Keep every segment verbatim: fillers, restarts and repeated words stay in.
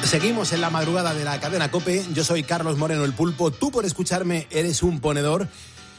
Seguimos en la madrugada de la cadena COPE. Yo soy Carlos Moreno, el Pulpo. Tú, por escucharme, eres un ponedor.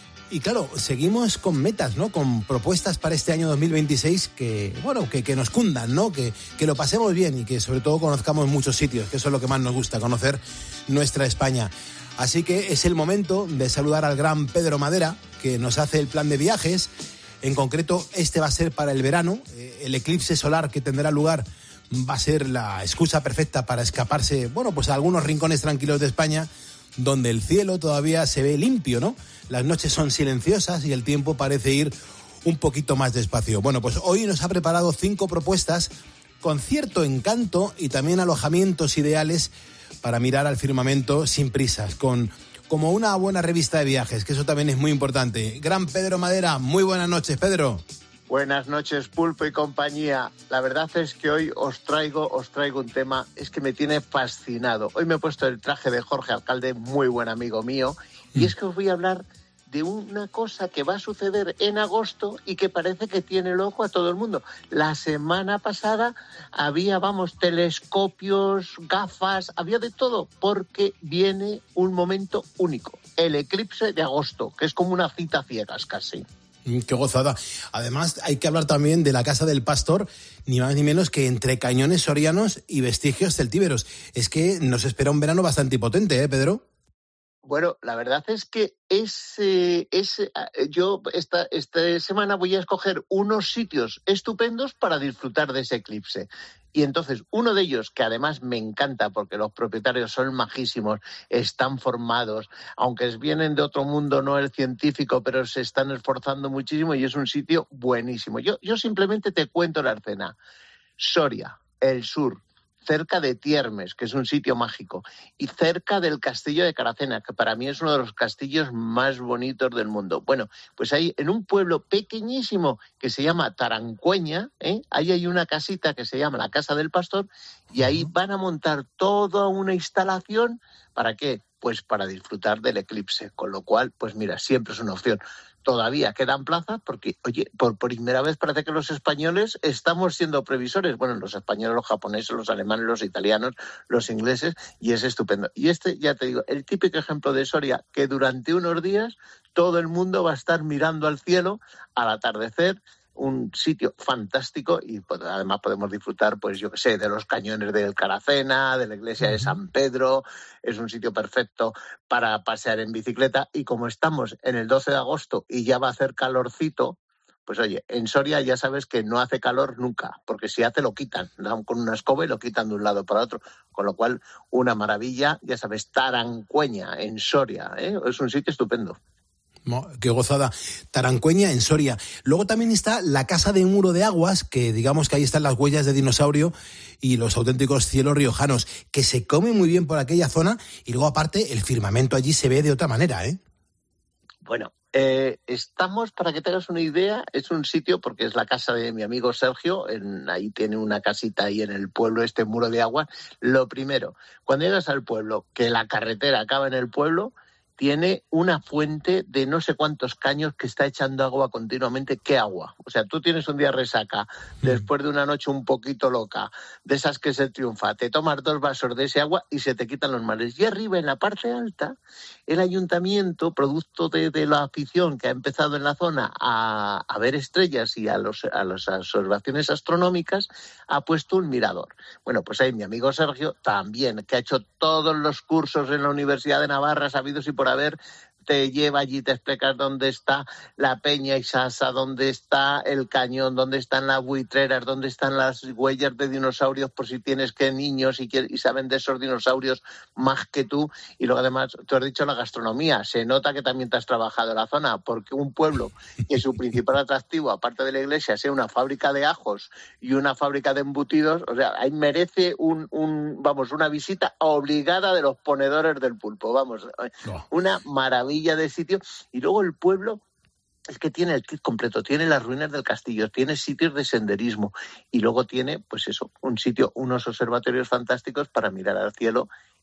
Y claro, seguimos con metas, ¿no? Con propuestas para este año dos mil veintiséis que, bueno, que, que nos cundan, ¿no? Que, que lo pasemos bien y que sobre todo conozcamos muchos sitios, que eso es lo que más nos gusta, conocer nuestra España. Así que es el momento de saludar al gran Pedro Madera, que nos hace el plan de viajes. En concreto, este va a ser para el verano. El eclipse solar que tendrá lugar va a ser la excusa perfecta para escaparse, bueno, pues a algunos rincones tranquilos de España, donde el cielo todavía se ve limpio, ¿no? Las noches son silenciosas y el tiempo parece ir un poquito más despacio. Bueno, pues hoy nos ha preparado cinco propuestas con cierto encanto y también alojamientos ideales para mirar al firmamento sin prisas, con como una buena revista de viajes, que eso también es muy importante. Gran Pedro Madera, muy buenas noches, Pedro. Buenas noches, Pulpo y compañía. La verdad es que hoy os traigo, os traigo un tema, es que me tiene fascinado. Hoy me he puesto el traje de Jorge Alcalde, muy buen amigo mío, y es que os voy a hablar de una cosa que va a suceder en agosto y que parece que tiene loco a todo el mundo. La semana pasada había, vamos, telescopios, gafas, había de todo, porque viene un momento único, el eclipse de agosto, que es como una cita ciegas casi. Qué gozada. Además, hay que hablar también de la Casa del Pastor, ni más ni menos que entre cañones sorianos y vestigios celtíberos. Es que nos espera un verano bastante potente, ¿eh, Pedro? Bueno, la verdad es que es, eh, es, eh, yo esta, esta semana voy a escoger unos sitios estupendos para disfrutar de ese eclipse. Y entonces, uno de ellos, que además me encanta porque los propietarios son majísimos, están formados, aunque vienen de otro mundo, no el científico, pero se están esforzando muchísimo y es un sitio buenísimo. Yo, yo simplemente te cuento la escena. Soria, el sur, cerca de Tiermes, que es un sitio mágico, y cerca del castillo de Caracena, que para mí es uno de los castillos más bonitos del mundo. Bueno, pues ahí en un pueblo pequeñísimo que se llama Tarancueña, ¿eh? ahí hay una casita que se llama la Casa del Pastor, y ahí van a montar toda una instalación. ¿Para qué? Pues para disfrutar del eclipse, con lo cual, pues mira, siempre es una opción. Todavía quedan plazas porque, oye, por primera vez parece que los españoles estamos siendo previsores. Bueno, los españoles, los japoneses, los alemanes, los italianos, los ingleses, y es estupendo. Y este, ya te digo, el típico ejemplo de Soria, que durante unos días todo el mundo va a estar mirando al cielo al atardecer, un sitio fantástico y pues, además podemos disfrutar, pues yo qué sé, de los cañones del Caracena, de la iglesia de San Pedro. Es un sitio perfecto para pasear en bicicleta y como estamos en el doce de agosto y ya va a hacer calorcito, pues oye, en Soria ya sabes que no hace calor nunca, porque si hace lo quitan, dan con una escoba y lo quitan de un lado para otro, con lo cual una maravilla, ya sabes, Tarancueña en Soria, ¿eh? Es un sitio estupendo. Qué gozada. Tarancueña, en Soria. Luego también está la Casa de Muro de Aguas, que digamos que ahí están las huellas de dinosaurio y los auténticos cielos riojanos, que se come muy bien por aquella zona y luego aparte el firmamento allí se ve de otra manera, ¿eh? Bueno, eh, estamos, para que tengas una idea, es un sitio, porque es la casa de mi amigo Sergio, en, ahí tiene una casita ahí en el pueblo, este Muro de Aguas. Lo primero, cuando llegas al pueblo, que la carretera acaba en el pueblo, tiene una fuente de no sé cuántos caños que está echando agua continuamente. ¿Qué agua? O sea, tú tienes un día resaca, después de una noche un poquito loca, de esas que se triunfa, te tomas dos vasos de ese agua y se te quitan los males. Y arriba, en la parte alta, el ayuntamiento, producto de, de la afición que ha empezado en la zona a, a ver estrellas y a, los, a las observaciones astronómicas, ha puesto un mirador. Bueno, pues ahí mi amigo Sergio también, que ha hecho todos los cursos en la Universidad de Navarra, sabidos y por haber, te lleva allí, te explicas dónde está la Peña Isasa, dónde está el cañón, dónde están las buitreras, dónde están las huellas de dinosaurios, por si tienes que niños y, y saben de esos dinosaurios más que tú. Y luego además, tú has dicho la gastronomía, se nota que también te has trabajado en la zona, porque un pueblo que su principal atractivo, aparte de la iglesia, sea una fábrica de ajos y una fábrica de embutidos, o sea, ahí merece un, un vamos, una visita obligada de los ponedores del pulpo, vamos, no. Una maravilla de sitio. Y luego el pueblo es que tiene el kit completo, tiene las ruinas del castillo, tiene sitios de senderismo y luego tiene, pues eso, un sitio, unos observatorios fantásticos para mirar al cielo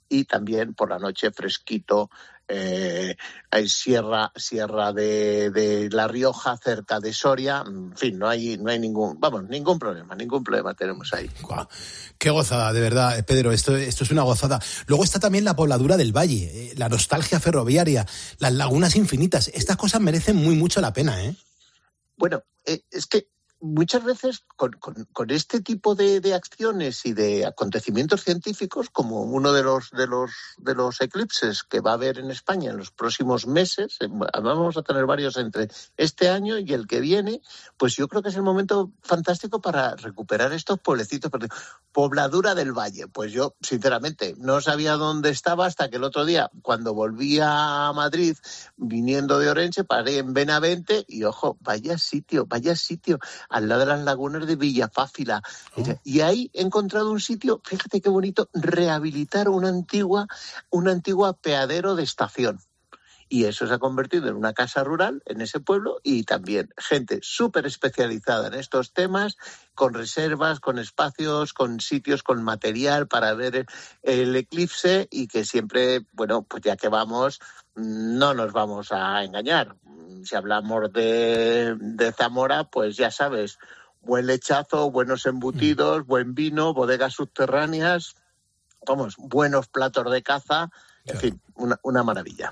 y también por la noche fresquito. Eh, hay sierra sierra de, de La Rioja, cerca de Soria, en fin, no hay no hay ningún vamos ningún problema ningún problema tenemos ahí. Guau, qué gozada, de verdad, Pedro, esto esto es una gozada. Luego está también la pobladura del valle, eh, la nostalgia ferroviaria, las lagunas infinitas. Estas cosas merecen muy mucho la pena, ¿eh? Bueno, eh, es que muchas veces con, con, con este tipo de, de acciones y de acontecimientos científicos, como uno de los de los de los eclipses que va a haber en España en los próximos meses, vamos a tener varios entre este año y el que viene, pues yo creo que es el momento fantástico para recuperar estos pueblecitos. Pobladura del Valle, pues yo sinceramente no sabía dónde estaba hasta que el otro día, cuando volví a Madrid viniendo de Orense, paré en Benavente y ojo, vaya sitio, vaya sitio, al lado de las lagunas de Villafáfila. Oh. Y ahí he encontrado un sitio, fíjate qué bonito, rehabilitar una antigua, un antiguo apeadero de estación. Y eso se ha convertido en una casa rural en ese pueblo y también gente súper especializada en estos temas, con reservas, con espacios, con sitios, con material para ver el eclipse y que siempre, bueno, pues ya que vamos, no nos vamos a engañar. Si hablamos de, de Zamora, pues ya sabes, buen lechazo, buenos embutidos, mm. buen vino, bodegas subterráneas, vamos, buenos platos de caza, en claro. fin, una, una maravilla.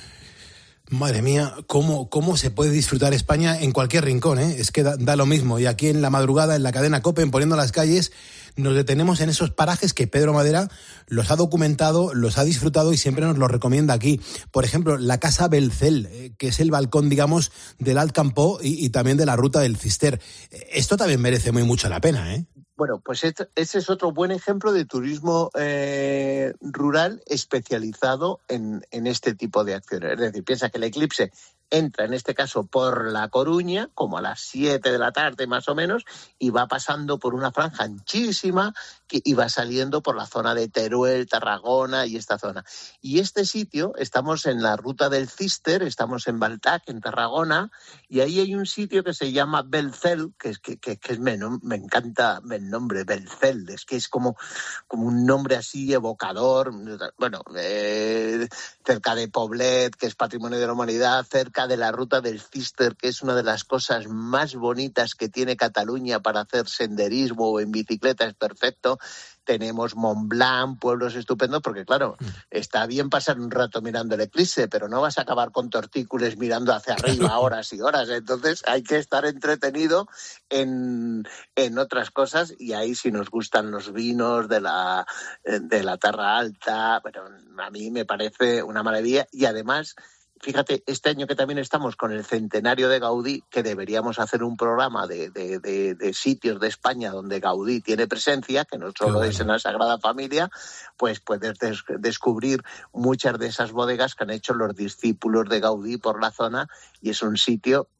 Madre mía, cómo, cómo se puede disfrutar España en cualquier rincón, ¿eh? Es que da, da lo mismo. Y aquí en la madrugada, en la cadena COPE, en Poniendo las Calles, nos detenemos en esos parajes que Pedro Madera los ha documentado, los ha disfrutado y siempre nos los recomienda aquí. Por ejemplo, la Casa Belcel, eh, que es el balcón, digamos, del Alt Campó y, y también de la Ruta del Cister. Esto también merece muy mucho la pena, ¿eh? Bueno, pues este, ese es otro buen ejemplo de turismo eh, rural especializado en, en este tipo de acciones. Es decir, piensa que el eclipse entra en este caso por La Coruña, como a las siete de la tarde más o menos, y va pasando por una franja anchísima que, y va saliendo por la zona de Teruel, Tarragona y esta zona. Y este sitio, estamos en la Ruta del Cister, estamos en Baltac, en Tarragona, y ahí hay un sitio que se llama Belcel, que es que, que, que es, me, me encanta el nombre, Belcel, es que es como, como un nombre así evocador, bueno, eh, cerca de Poblet, que es Patrimonio de la Humanidad, cerca de la Ruta del Cister, que es una de las cosas más bonitas que tiene Cataluña para hacer senderismo o en bicicleta, es perfecto. Tenemos Mont Blanc, pueblos estupendos, porque claro, está bien pasar un rato mirando el eclipse, pero no vas a acabar con tortícolis mirando hacia arriba horas y horas. Entonces hay que estar entretenido en, en otras cosas y ahí si nos gustan los vinos de la, de la Terra Alta, bueno, a mí me parece una maravilla y además... Fíjate, este año que también estamos con el centenario de Gaudí, que deberíamos hacer un programa de, de, de, de sitios de España donde Gaudí tiene presencia, que no solo bueno. es en la Sagrada Familia, pues puedes des- descubrir muchas de esas bodegas que han hecho los discípulos de Gaudí por la zona y es un sitio...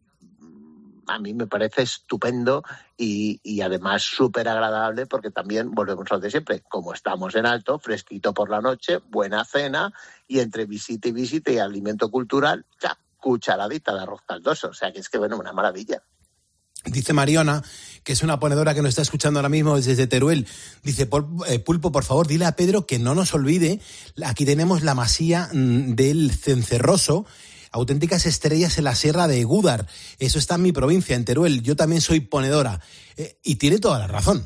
A mí me parece estupendo y, y además súper agradable porque también volvemos al de siempre. Como estamos en alto, fresquito por la noche, buena cena y entre visita y visita y alimento cultural, ya, cucharadita de arroz caldoso. O sea que es que, bueno, una maravilla. Dice Mariona, que es una ponedora que nos está escuchando ahora mismo desde Teruel, dice, Pulpo, por favor, dile a Pedro que no nos olvide, aquí tenemos la masía del Cencerroso, auténticas estrellas en la Sierra de Gúdar. Eso está en mi provincia, en Teruel. Yo también soy ponedora. Eh, y tiene toda la razón.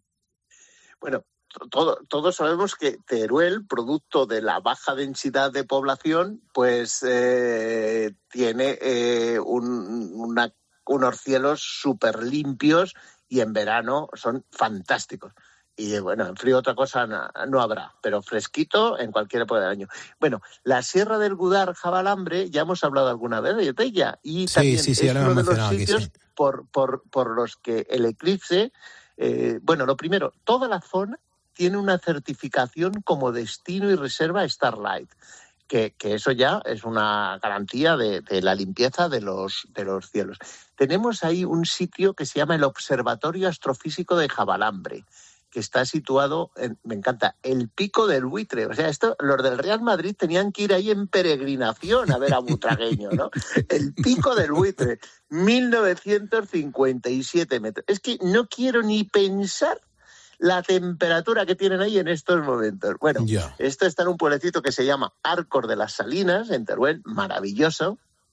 Bueno, todo, todos sabemos que Teruel, producto de la baja densidad de población, pues eh, tiene eh, un, una, unos cielos súper limpios y en verano son fantásticos. Y bueno, en frío otra cosa no, no habrá, pero fresquito en cualquier época del año. Bueno, la Sierra del Gúdar Jabalambre, ya hemos hablado alguna vez de ella. Y sí, también sí, sí, es uno de los sitios aquí, sí. por, por, por los que el eclipse... Eh, bueno, lo primero, toda la zona tiene una certificación como destino y reserva Starlight. Que, que eso ya es una garantía de, de la limpieza de los, de los cielos. Tenemos ahí un sitio que se llama el Observatorio Astrofísico de Jabalambre, que está situado, en, me encanta, el Pico del Buitre. O sea, esto, los del Real Madrid tenían que ir ahí en peregrinación a ver a Butragueño, ¿no? El Pico del Buitre, mil novecientos cincuenta y siete metros. Es que no quiero ni pensar la temperatura que tienen ahí en estos momentos. Bueno, yeah. Esto está en un pueblecito que se llama Arcos de las Salinas, en Teruel, maravilloso.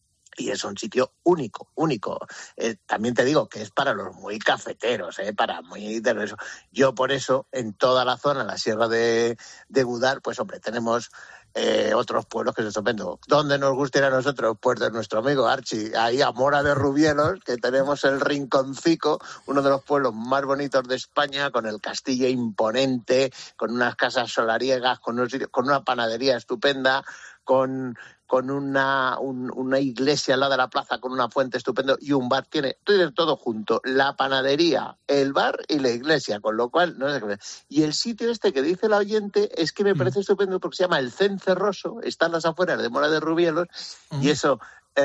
Y es un sitio único, único. Eh, también te digo que es para los muy cafeteros, eh, para muy de eso. Yo por eso, en toda la zona, la Sierra de, de Gudar, pues hombre, tenemos eh, otros pueblos que son estupendos. ¿Dónde nos gusta ir a nosotros? Pues de nuestro amigo Archi, ahí a Mora de Rubielos, que tenemos el Rinconcico, uno de los pueblos más bonitos de España, con el castillo imponente, con unas casas solariegas, con, unos, con una panadería estupenda, con... con una, un, una iglesia al lado de la plaza, con una fuente estupendo y un bar. Tiene, tiene todo junto, la panadería, el bar y la iglesia, con lo cual, no sé qué. Y el sitio este que dice la oyente es que me parece estupendo porque se llama el Cencerroso, está en las afueras de Mora de Rubielos, uh-huh. y eso,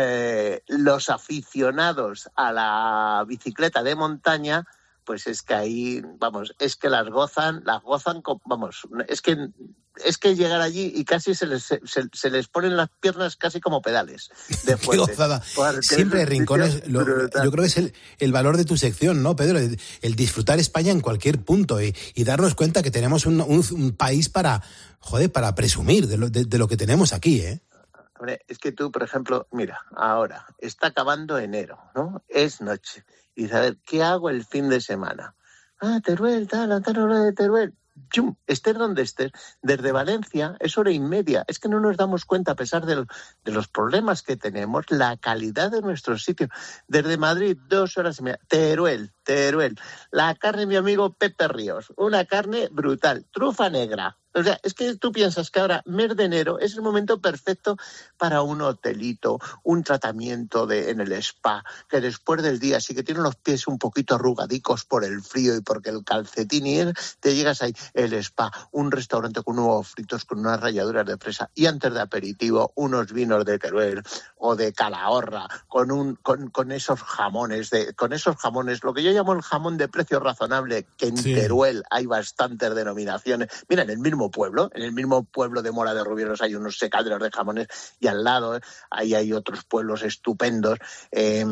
eh, los aficionados a la bicicleta de montaña, pues es que ahí, vamos, es que las gozan, las gozan, vamos, es que es que llegar allí y casi se les se, se les ponen las piernas casi como pedales de fuerte. Qué gozada. Siempre hay rincones, lo, yo creo que es el, el valor de tu sección, ¿no, Pedro? El, el disfrutar España en cualquier punto y, y darnos cuenta que tenemos un, un, un país para, joder, para presumir de lo, de, de lo que tenemos aquí, ¿eh? Hombre, es que tú, por ejemplo, mira, ahora está acabando enero, ¿no? Es noche. Y dices, a ver, ¿qué hago el fin de semana? Ah, Teruel, tal, tal hora de Teruel. ¡Chum! Estés donde estés, desde Valencia es hora y media. Es que no nos damos cuenta, a pesar de, lo, de los problemas que tenemos, la calidad de nuestros sitios. Desde Madrid, dos horas y media. Teruel, Teruel. La carne, mi amigo Pepe Ríos. Una carne brutal. Trufa negra. O sea, es que tú piensas que ahora, mes de enero, es el momento perfecto para un hotelito, un tratamiento de, en el spa, que después del día, sí que tienen los pies un poquito arrugadicos por el frío y porque el calcetín y él, te llegas ahí, el spa, un restaurante con huevos fritos, con unas ralladuras de fresa, y antes de aperitivo, unos vinos de Teruel o de Calahorra, con un con, con esos jamones, de con esos jamones, lo que yo llamo el jamón de precio razonable, que en sí. Teruel hay bastantes denominaciones. Mira, en el mismo pueblo, en el mismo pueblo de Mora de Rubielos hay unos secaderos de jamones y al lado eh, ahí hay otros pueblos estupendos. Eh,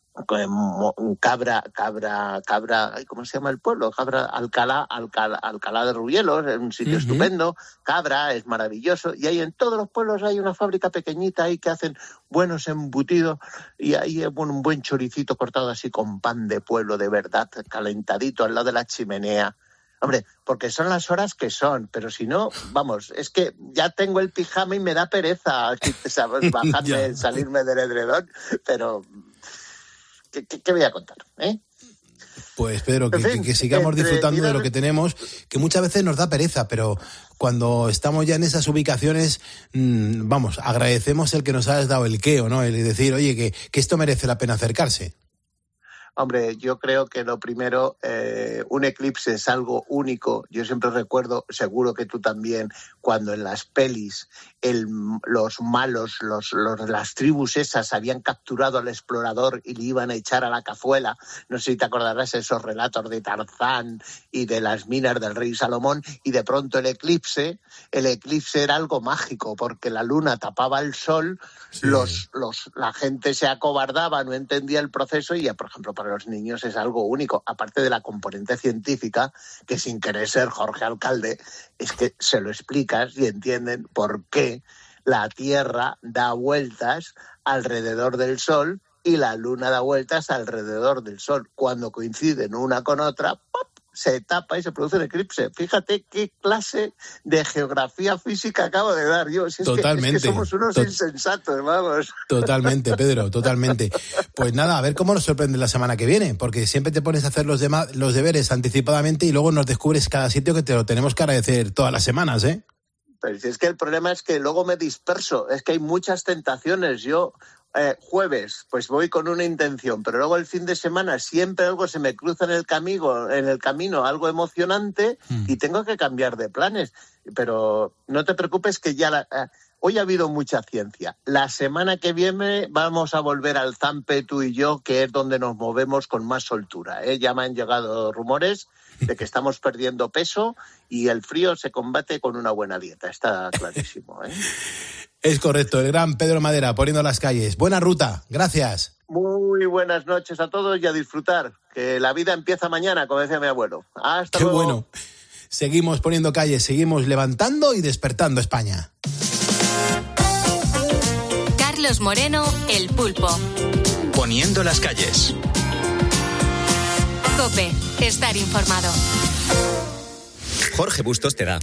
Cabra, Cabra, Cabra, ¿cómo se llama el pueblo? Cabra, Alcalá, Alcalá, Alcalá de Rubielos, es un sitio uh-huh. estupendo. Cabra es maravilloso y ahí en todos los pueblos hay una fábrica pequeñita ahí que hacen buenos embutidos y ahí bueno, un buen choricito cortado así con pan de pueblo de verdad, calentadito al lado de la chimenea. Hombre, porque son las horas que son, pero si no, vamos, es que ya tengo el pijama y me da pereza ¿sabes? bajarme, salirme del edredón, pero ¿qué, qué, qué voy a contar? ¿Eh? Pues Pedro, que, que, que sigamos entre, disfrutando mira, de lo que tenemos, que muchas veces nos da pereza, pero cuando estamos ya en esas ubicaciones, mmm, vamos, agradecemos el que nos hayas dado el queo, ¿no? El decir, oye, que, que esto merece la pena acercarse. Hombre, yo creo que lo primero, eh, un eclipse es algo único. Yo siempre recuerdo, seguro que tú también, cuando en las pelis el, los malos, los, los, las tribus esas habían capturado al explorador y le iban a echar a la cazuela. No sé si te acordarás esos relatos de Tarzán y de las minas del rey Salomón, y de pronto el eclipse, el eclipse era algo mágico porque la luna tapaba el sol, sí. los, los, la gente se acobardaba, no entendía el proceso y, por ejemplo, para los niños es algo único, aparte de la componente científica, que sin querer ser Jorge Alcalde, es que se lo explicas y entienden por qué la Tierra da vueltas alrededor del Sol y la Luna da vueltas alrededor del Sol. Cuando coinciden una con otra, ¡pop!, se tapa y se produce el eclipse. Fíjate qué clase de geografía física acabo de dar yo. Si es totalmente. Que, es que somos unos Tot- insensatos, vamos. Totalmente, Pedro, totalmente. Pues nada, a ver cómo nos sorprende la semana que viene, porque siempre te pones a hacer los, dema- los deberes anticipadamente y luego nos descubres cada sitio que te lo tenemos que agradecer todas las semanas, ¿eh? Pero si es que el problema es que luego me disperso, es que hay muchas tentaciones. Yo... Eh, jueves, pues voy con una intención, pero luego el fin de semana siempre algo se me cruza en el camino, en el camino algo emocionante mm. y tengo que cambiar de planes. Pero no te preocupes que ya la, eh, hoy ha habido mucha ciencia. La semana que viene vamos a volver al Zampe, tú y yo, que es donde nos movemos con más soltura, ¿eh? Ya me han llegado rumores de que estamos perdiendo peso y el frío se combate con una buena dieta, está clarísimo, ¿eh? Es correcto, el gran Pedro Madera poniendo las calles. Buena ruta, gracias. Muy buenas noches a todos y a disfrutar. que la vida empieza mañana, como decía mi abuelo. Hasta Qué luego. bueno. Seguimos poniendo calles, seguimos levantando y despertando España. Carlos Moreno, El Pulpo. Poniendo las calles. COPE, estar informado. Jorge Bustos te da